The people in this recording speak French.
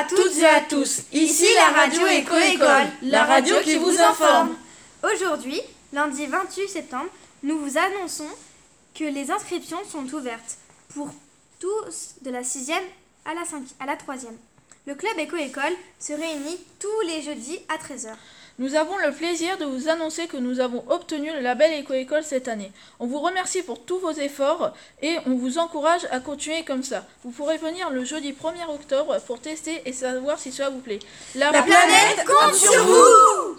toutes et à tous, ici la radio Éco-École, la radio qui vous informe. Aujourd'hui, lundi 28 septembre, nous vous annonçons que les inscriptions sont ouvertes pour tous de la 6e à la 3e. Le club Éco-École se réunit tous les jeudis à 13h. Nous avons le plaisir de vous annoncer que nous avons obtenu le label Éco-École cette année. On vous remercie pour tous vos efforts et on vous encourage à continuer comme ça. Vous pourrez venir le jeudi 1er octobre pour tester et savoir si cela vous plaît. La planète compte sur vous!